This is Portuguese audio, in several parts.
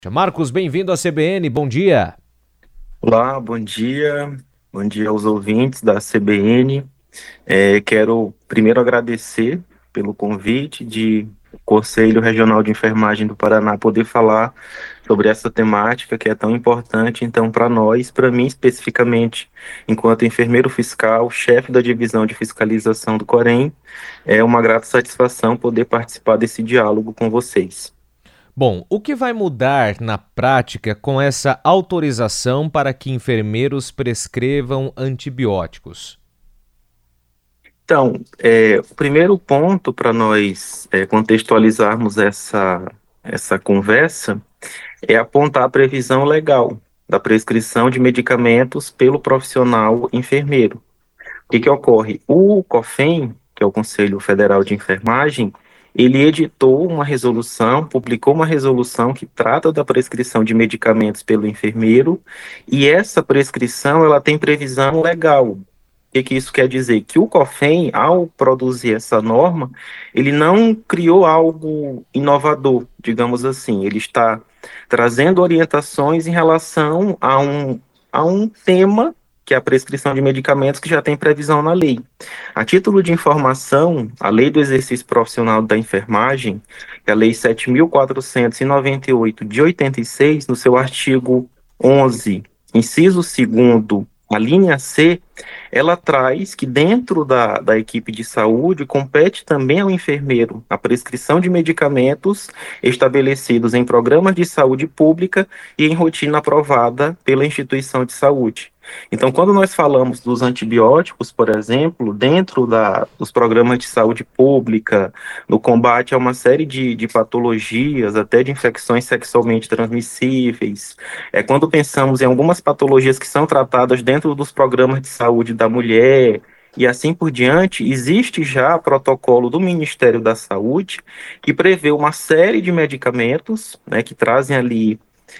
Marcos, bem-vindo à CBN, bom dia. Olá, bom dia. Bom dia aos ouvintes da CBN. Quero primeiro agradecer pelo convite de o Conselho Regional de Enfermagem do Paraná poder falar sobre essa temática que é tão importante. Então, para nós, para mim especificamente, enquanto enfermeiro fiscal, chefe da divisão de fiscalização do Corém, é uma grata satisfação poder participar desse diálogo com vocês. Bom, o que vai mudar na prática com essa autorização para que enfermeiros prescrevam antibióticos? Então, o primeiro ponto para nós contextualizarmos essa conversa é apontar a previsão legal da prescrição de medicamentos pelo profissional enfermeiro. O que que ocorre? O COFEN, que é o Conselho Federal de Enfermagem, ele editou uma resolução, publicou uma resolução que trata da prescrição de medicamentos pelo enfermeiro, e essa prescrição ela tem previsão legal. O que que isso quer dizer? Que o COFEN, ao produzir essa norma, ele não criou algo inovador, digamos assim. Ele está trazendo orientações em relação a um tema, que é a prescrição de medicamentos, que já tem previsão na lei. A título de informação, a Lei do Exercício Profissional da Enfermagem, que é a Lei 7.498 de 86, no seu artigo 11, inciso segundo, a linha C, ela traz que dentro da equipe de saúde compete também ao enfermeiro a prescrição de medicamentos estabelecidos em programas de saúde pública e em rotina aprovada pela instituição de saúde. Então, quando nós falamos dos antibióticos, por exemplo, dentro dos programas de saúde pública, no combate a uma série de patologias, até de infecções sexualmente transmissíveis, quando pensamos em algumas patologias que são tratadas dentro dos programas de saúde da mulher e assim por diante, existe já protocolo do Ministério da Saúde que prevê uma série de medicamentos, né, que trazem ali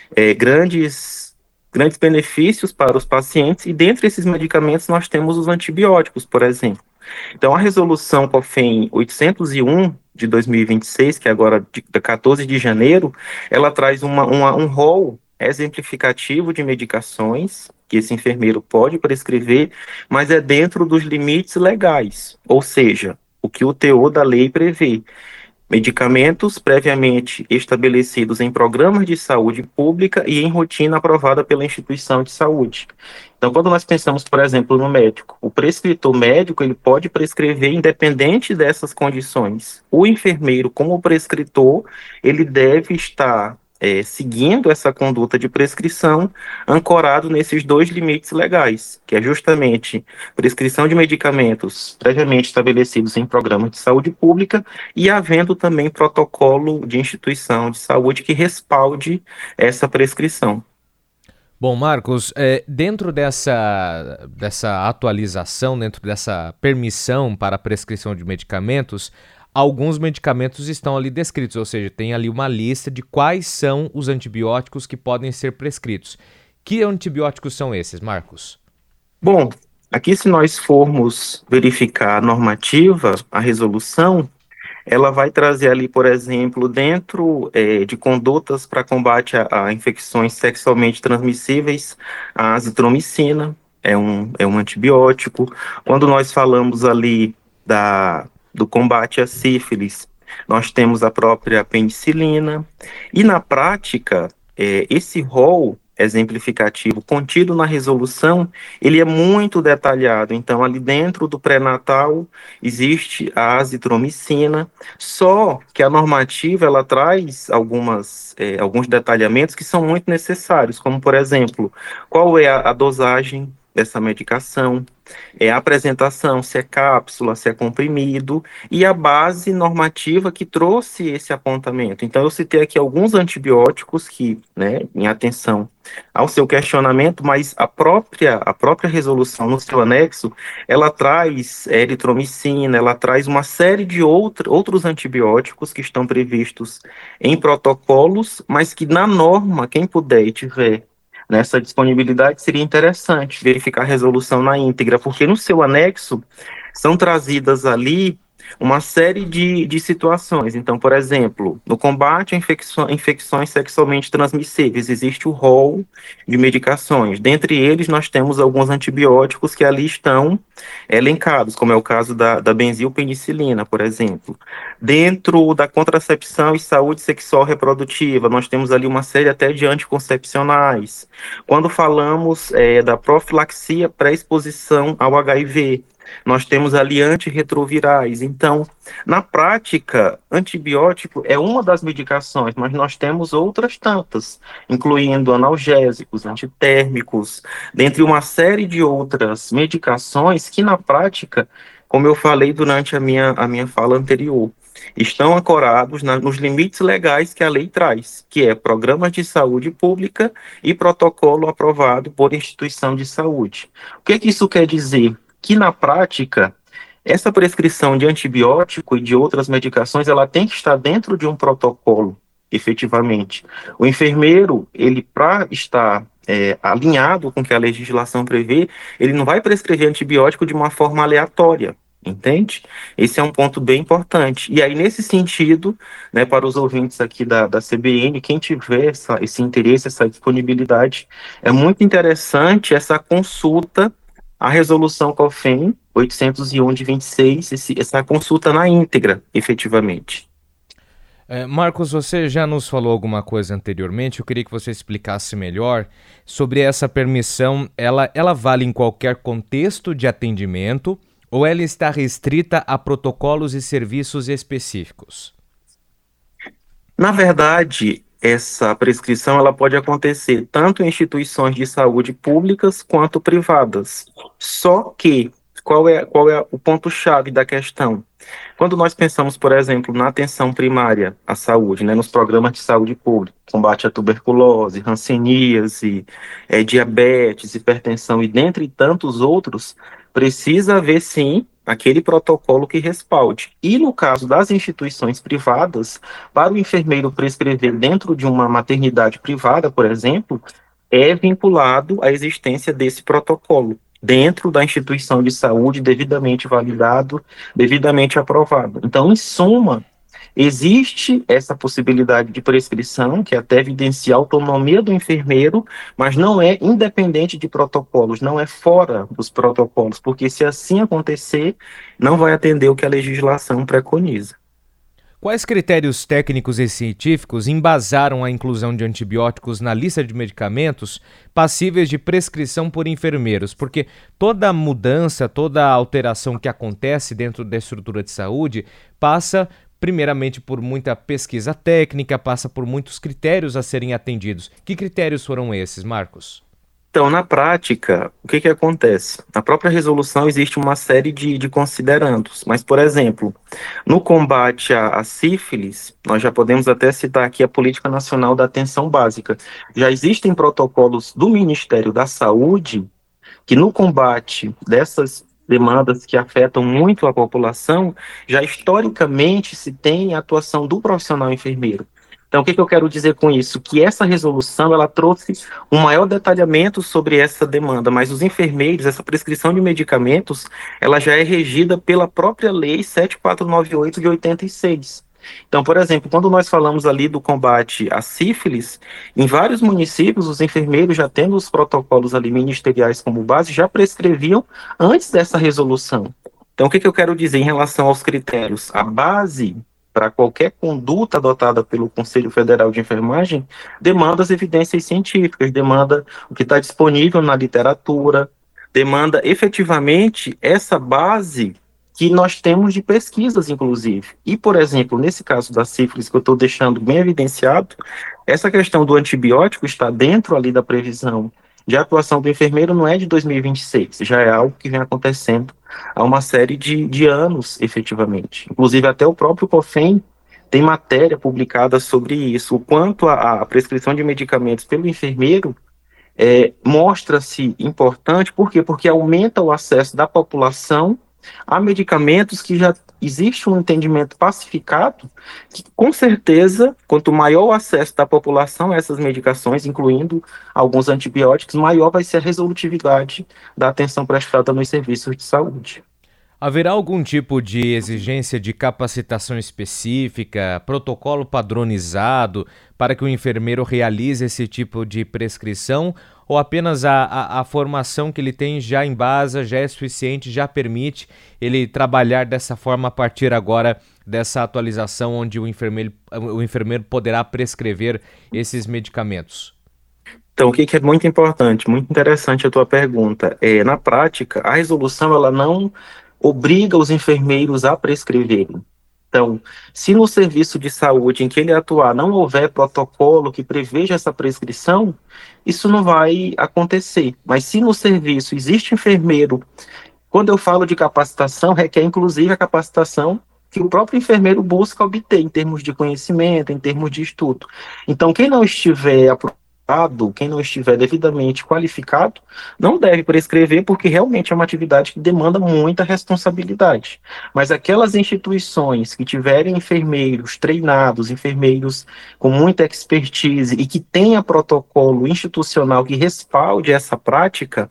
grandes benefícios para os pacientes, e dentre esses medicamentos nós temos os antibióticos, por exemplo. Então, a resolução COFEN 801 de 2026, que é agora de 14 de janeiro, ela traz um rol exemplificativo de medicações que esse enfermeiro pode prescrever, mas é dentro dos limites legais, ou seja, o que o teor da lei prevê. Medicamentos previamente estabelecidos em programas de saúde pública e em rotina aprovada pela instituição de saúde. Então, quando nós pensamos, por exemplo, no médico, o prescritor médico, ele pode prescrever independente dessas condições. O enfermeiro, como prescritor, ele deve estar seguindo essa conduta de prescrição ancorado nesses dois limites legais, que é justamente prescrição de medicamentos previamente estabelecidos em programas de saúde pública e havendo também protocolo de instituição de saúde que respalde essa prescrição. Bom, Marcos, dentro dessa atualização, dentro dessa permissão para a prescrição de medicamentos, alguns medicamentos estão ali descritos, ou seja, tem ali uma lista de quais são os antibióticos que podem ser prescritos. Que antibióticos são esses, Marcos? Bom, aqui se nós formos verificar a normativa, a resolução, ela vai trazer ali, por exemplo, dentro de condutas para combate a infecções sexualmente transmissíveis, a azitromicina é um antibiótico. Quando nós falamos ali do combate à sífilis, nós temos a própria penicilina. E na prática, esse rol exemplificativo contido na resolução, ele é muito detalhado. Então, ali dentro do pré-natal existe a azitromicina, só que a normativa ela traz alguns detalhamentos que são muito necessários, como, por exemplo, qual é a dosagem dessa medicação, a apresentação, se é cápsula, se é comprimido, e a base normativa que trouxe esse apontamento. Então, eu citei aqui alguns antibióticos que, né, em atenção ao seu questionamento, mas a própria resolução no seu anexo, ela traz eritromicina, ela traz uma série de outros antibióticos que estão previstos em protocolos, mas que na norma, quem puder e tiver nessa disponibilidade, seria interessante verificar a resolução na íntegra, porque no seu anexo são trazidas ali uma série de situações. Então, por exemplo, no combate a infecções sexualmente transmissíveis, existe o rol de medicações. Dentre eles, nós temos alguns antibióticos que ali estão elencados, como é o caso da benzilpenicilina, por exemplo. Dentro da contracepção e saúde sexual reprodutiva, nós temos ali uma série até de anticoncepcionais. Quando falamos da profilaxia pré-exposição ao HIV, nós temos ali antirretrovirais. Então, na prática, antibiótico é uma das medicações, mas nós temos outras tantas, incluindo analgésicos, antitérmicos, dentre uma série de outras medicações que, na prática, como eu falei durante a minha fala anterior, estão ancorados nos limites legais que a lei traz, que é programas de saúde pública e protocolo aprovado por instituição de saúde. O que isso quer dizer? Que na prática, essa prescrição de antibiótico e de outras medicações, ela tem que estar dentro de um protocolo, efetivamente. O enfermeiro, ele para estar alinhado com o que a legislação prevê, ele não vai prescrever antibiótico de uma forma aleatória. Entende? Esse é um ponto bem importante. E aí, nesse sentido, né, para os ouvintes aqui da CBN, quem tiver esse interesse, essa disponibilidade, é muito interessante essa consulta à resolução COFEN 801 de 26, essa consulta na íntegra, efetivamente. Marcos, você já nos falou alguma coisa anteriormente, eu queria que você explicasse melhor sobre essa permissão. Ela vale em qualquer contexto de atendimento ou ela está restrita a protocolos e serviços específicos? Na verdade, essa prescrição ela pode acontecer tanto em instituições de saúde públicas quanto privadas. Só que, qual é o ponto-chave da questão? Quando nós pensamos, por exemplo, na atenção primária à saúde, né, nos programas de saúde pública, combate à tuberculose, hanseníase, diabetes, hipertensão e dentre tantos outros, precisa haver sim aquele protocolo que respalde. E no caso das instituições privadas, para o enfermeiro prescrever dentro de uma maternidade privada, por exemplo, é vinculado à existência desse protocolo dentro da instituição de saúde, devidamente validado, devidamente aprovado. Então, em suma, existe essa possibilidade de prescrição, que até evidencia a autonomia do enfermeiro, mas não é independente de protocolos, não é fora dos protocolos, porque se assim acontecer, não vai atender o que a legislação preconiza. Quais critérios técnicos e científicos embasaram a inclusão de antibióticos na lista de medicamentos passíveis de prescrição por enfermeiros? Porque toda mudança, toda alteração que acontece dentro da estrutura de saúde passa primeiramente por muita pesquisa técnica, passa por muitos critérios a serem atendidos. Que critérios foram esses, Marcos? Então, na prática, o que acontece? Na própria resolução existe uma série de considerandos, mas, por exemplo, no combate à sífilis, nós já podemos até citar aqui a Política Nacional da Atenção Básica. Já existem protocolos do Ministério da Saúde que, no combate dessas demandas que afetam muito a população, já historicamente se tem a atuação do profissional enfermeiro. Então, o que eu quero dizer com isso? Que essa resolução, ela trouxe um maior detalhamento sobre essa demanda, mas os enfermeiros, essa prescrição de medicamentos, ela já é regida pela própria lei 7498 de 86. Então, por exemplo, quando nós falamos ali do combate à sífilis, em vários municípios, os enfermeiros, já tendo os protocolos ali ministeriais como base, já prescreviam antes dessa resolução. Então, o que eu quero dizer em relação aos critérios? A base para qualquer conduta adotada pelo Conselho Federal de Enfermagem demanda as evidências científicas, demanda o que está disponível na literatura, demanda efetivamente essa base que nós temos de pesquisas, inclusive. E, por exemplo, nesse caso da sífilis, que eu estou deixando bem evidenciado, essa questão do antibiótico está dentro ali da previsão de atuação do enfermeiro, não é de 2026, já é algo que vem acontecendo há uma série de anos, efetivamente. Inclusive, até o próprio COFEN tem matéria publicada sobre isso, o quanto a prescrição de medicamentos pelo enfermeiro mostra-se importante. Por quê? Porque aumenta o acesso da população a medicamentos que já existe um entendimento pacificado, que com certeza, quanto maior o acesso da população a essas medicações, incluindo alguns antibióticos, maior vai ser a resolutividade da atenção prestada nos serviços de saúde. Haverá algum tipo de exigência de capacitação específica, protocolo padronizado para que o enfermeiro realize esse tipo de prescrição? Ou apenas a formação que ele tem já em base já é suficiente, já permite ele trabalhar dessa forma a partir agora dessa atualização onde o enfermeiro poderá prescrever esses medicamentos? Então, o que que é muito importante, muito interessante a tua pergunta. Na prática, a resolução ela não obriga os enfermeiros a prescreverem. Então, se no serviço de saúde em que ele atuar não houver protocolo que preveja essa prescrição, isso não vai acontecer. Mas se no serviço existe enfermeiro, quando eu falo de capacitação, requer inclusive a capacitação que o próprio enfermeiro busca obter em termos de conhecimento, em termos de estudo. Então, quem não estiver aprovado, quem não estiver devidamente qualificado, não deve prescrever, porque realmente é uma atividade que demanda muita responsabilidade. Mas aquelas instituições que tiverem enfermeiros treinados, enfermeiros com muita expertise e que tenha protocolo institucional que respalde essa prática,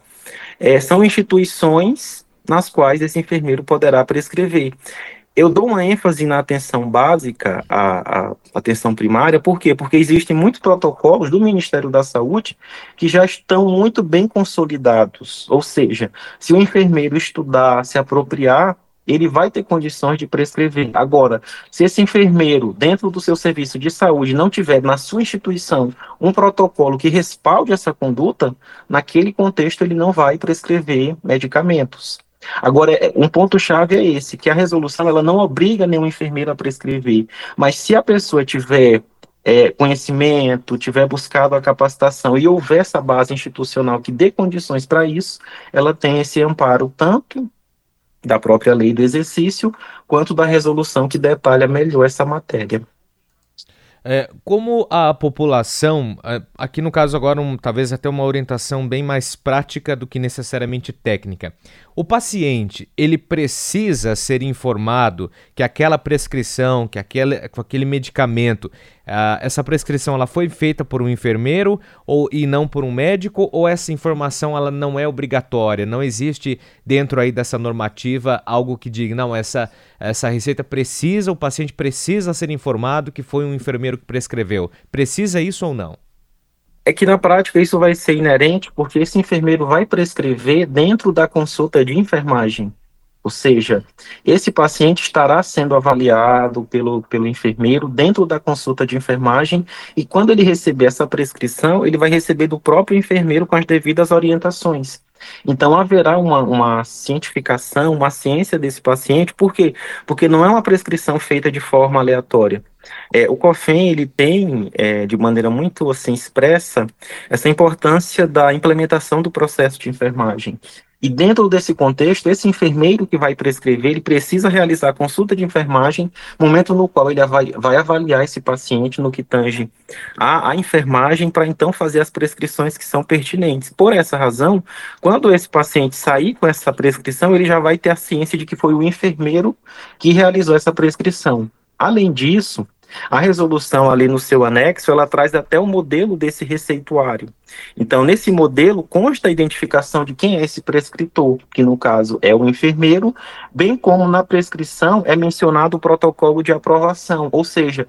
são instituições nas quais esse enfermeiro poderá prescrever. Eu dou uma ênfase na atenção básica, a atenção primária, por quê? Porque existem muitos protocolos do Ministério da Saúde que já estão muito bem consolidados, ou seja, se o enfermeiro estudar, se apropriar, ele vai ter condições de prescrever. Agora, se esse enfermeiro, dentro do seu serviço de saúde, não tiver na sua instituição um protocolo que respalde essa conduta, naquele contexto ele não vai prescrever medicamentos. Agora, um ponto-chave é esse, que a resolução ela não obriga nenhum enfermeiro a prescrever, mas se a pessoa tiver conhecimento, tiver buscado a capacitação e houver essa base institucional que dê condições para isso, ela tem esse amparo tanto da própria lei do exercício, quanto da resolução que detalha melhor essa matéria. Como a população, aqui no caso agora talvez até uma orientação bem mais prática do que necessariamente técnica. O paciente, ele precisa ser informado que aquela prescrição, que aquele medicamento, essa prescrição ela foi feita por um enfermeiro e não por um médico, ou essa informação ela não é obrigatória? Não existe dentro aí dessa normativa algo que diga, não, essa receita o paciente precisa ser informado que foi um enfermeiro que prescreveu. Precisa isso ou não? É que na prática isso vai ser inerente porque esse enfermeiro vai prescrever dentro da consulta de enfermagem. Ou seja, esse paciente estará sendo avaliado pelo enfermeiro dentro da consulta de enfermagem e quando ele receber essa prescrição, ele vai receber do próprio enfermeiro com as devidas orientações. Então haverá uma cientificação, uma ciência desse paciente, por quê? Porque não é uma prescrição feita de forma aleatória. O COFEN, ele tem, de maneira muito assim, expressa, essa importância da implementação do processo de enfermagem. E dentro desse contexto, esse enfermeiro que vai prescrever, ele precisa realizar a consulta de enfermagem, momento no qual ele vai avaliar esse paciente no que tange a enfermagem, para então fazer as prescrições que são pertinentes. Por essa razão, quando esse paciente sair com essa prescrição, ele já vai ter a ciência de que foi o enfermeiro que realizou essa prescrição. Além disso, a resolução ali no seu anexo, ela traz até o modelo desse receituário. Então, nesse modelo consta a identificação de quem é esse prescritor, que no caso é o enfermeiro, bem como na prescrição é mencionado o protocolo de aprovação, ou seja,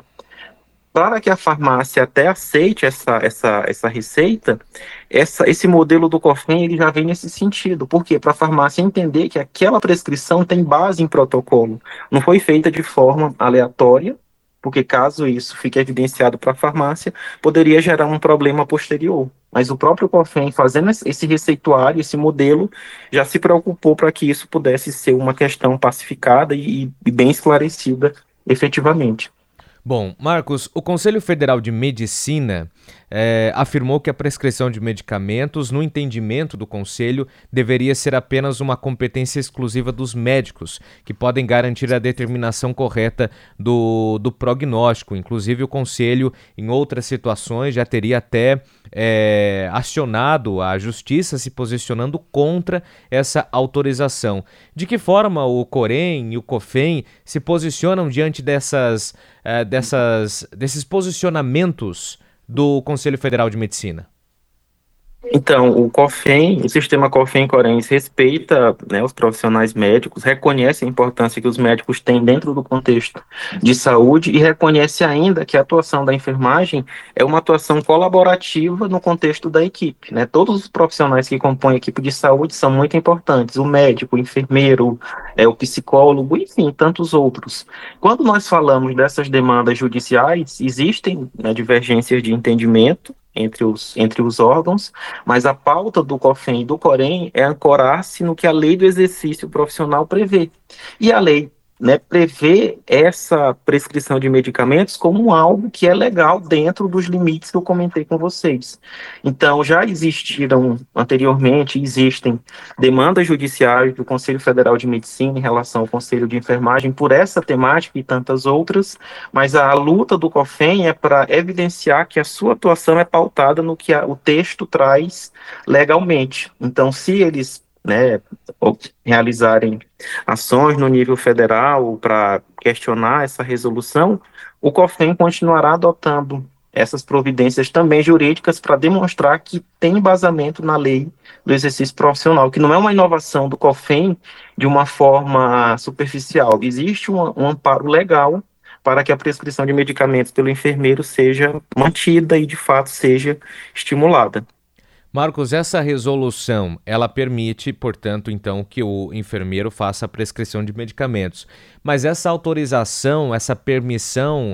para que a farmácia até aceite essa receita, esse modelo do COFEN ele já vem nesse sentido. Por quê? Para a farmácia entender que aquela prescrição tem base em protocolo, não foi feita de forma aleatória, porque caso isso fique evidenciado para a farmácia, poderia gerar um problema posterior. Mas o próprio COFEN, fazendo esse receituário, esse modelo, já se preocupou para que isso pudesse ser uma questão pacificada e bem esclarecida efetivamente. Bom, Marcos, o Conselho Federal de Medicina afirmou que a prescrição de medicamentos, no entendimento do Conselho, deveria ser apenas uma competência exclusiva dos médicos, que podem garantir a determinação correta do prognóstico. Inclusive, o Conselho, em outras situações, já teria até acionado a Justiça se posicionando contra essa autorização. De que forma o Corém e o COFEN se posicionam diante desses posicionamentos do Conselho Federal de Medicina? Então, o sistema COFEN-Corens respeita, né, os profissionais médicos, reconhece a importância que os médicos têm dentro do contexto de saúde e reconhece ainda que a atuação da enfermagem é uma atuação colaborativa no contexto da equipe, né? Todos os profissionais que compõem a equipe de saúde são muito importantes, o médico, o enfermeiro, o psicólogo, enfim, tantos outros. Quando nós falamos dessas demandas judiciais, existem, né, divergências de entendimento entre os órgãos, mas a pauta do COFEN e do COREN é ancorar-se no que a lei do exercício profissional prevê. E a lei, né, prevê essa prescrição de medicamentos como algo que é legal dentro dos limites que eu comentei com vocês. Então, já existiram anteriormente, existem demandas judiciais do Conselho Federal de Medicina em relação ao Conselho de Enfermagem por essa temática e tantas outras, mas a luta do COFEN é para evidenciar que a sua atuação é pautada no que o texto traz legalmente. Então, se eles, né, realizarem ações no nível federal para questionar essa resolução, o COFEN continuará adotando essas providências também jurídicas para demonstrar que tem embasamento na lei do exercício profissional, que não é uma inovação do COFEN de uma forma superficial. Existe um amparo legal para que a prescrição de medicamentos pelo enfermeiro seja mantida e, de fato, seja estimulada. Marcos, essa resolução, ela permite, portanto, então, que o enfermeiro faça a prescrição de medicamentos. Mas essa autorização, essa permissão,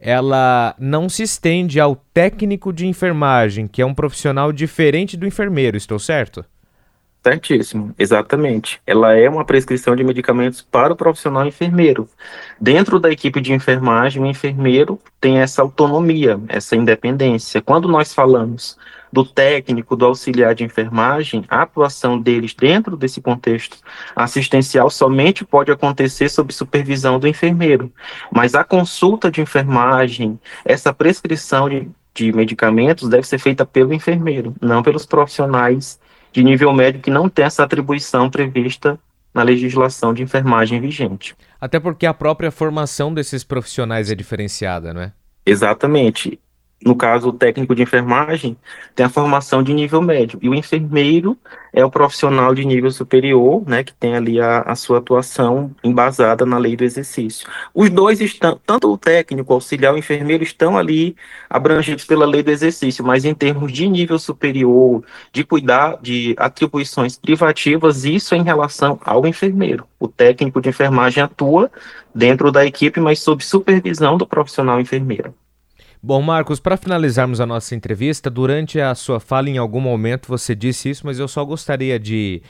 ela não se estende ao técnico de enfermagem, que é um profissional diferente do enfermeiro, estou certo? Certíssimo, exatamente. Ela é uma prescrição de medicamentos para o profissional enfermeiro. Dentro da equipe de enfermagem, o enfermeiro tem essa autonomia, essa independência. Quando nós falamos do técnico, do auxiliar de enfermagem, a atuação deles dentro desse contexto assistencial somente pode acontecer sob supervisão do enfermeiro. Mas a consulta de enfermagem, essa prescrição de medicamentos deve ser feita pelo enfermeiro, não pelos profissionais de nível médio que não tem essa atribuição prevista na legislação de enfermagem vigente. Até porque a própria formação desses profissionais é diferenciada, não é? Exatamente. No caso, o técnico de enfermagem tem a formação de nível médio, e o enfermeiro é o profissional de nível superior, né, que tem ali a sua atuação embasada na lei do exercício. Os dois estão, tanto o técnico, o auxiliar, o enfermeiro, estão ali abrangidos pela lei do exercício, mas em termos de nível superior, de cuidar de atribuições privativas, isso é em relação ao enfermeiro. O técnico de enfermagem atua dentro da equipe, mas sob supervisão do profissional enfermeiro. Bom, Marcos, para finalizarmos a nossa entrevista, durante a sua fala, em algum momento você disse isso, mas eu só gostaria de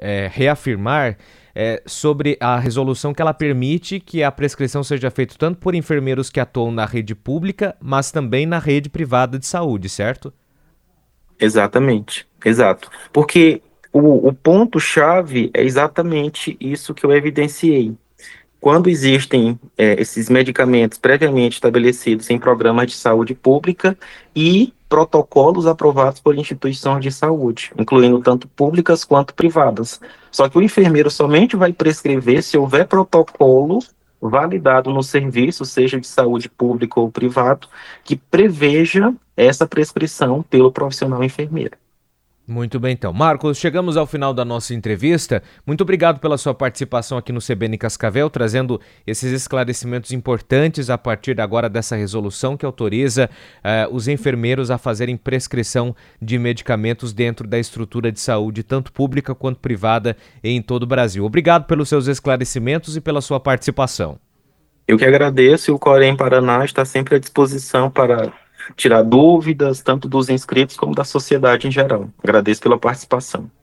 reafirmar sobre a resolução que ela permite que a prescrição seja feita tanto por enfermeiros que atuam na rede pública, mas também na rede privada de saúde, certo? Exatamente, exato. Porque o ponto-chave é exatamente isso que eu evidenciei. Quando existem esses medicamentos previamente estabelecidos em programas de saúde pública e protocolos aprovados por instituições de saúde, incluindo tanto públicas quanto privadas. Só que o enfermeiro somente vai prescrever se houver protocolo validado no serviço, seja de saúde pública ou privado, que preveja essa prescrição pelo profissional enfermeiro. Muito bem, então. Marcos, chegamos ao final da nossa entrevista. Muito obrigado pela sua participação aqui no CBN Cascavel, trazendo esses esclarecimentos importantes a partir agora dessa resolução que autoriza os enfermeiros a fazerem prescrição de medicamentos dentro da estrutura de saúde, tanto pública quanto privada, em todo o Brasil. Obrigado pelos seus esclarecimentos e pela sua participação. Eu que agradeço, e o Corém Paraná está sempre à disposição para tirar dúvidas, tanto dos inscritos como da sociedade em geral. Agradeço pela participação.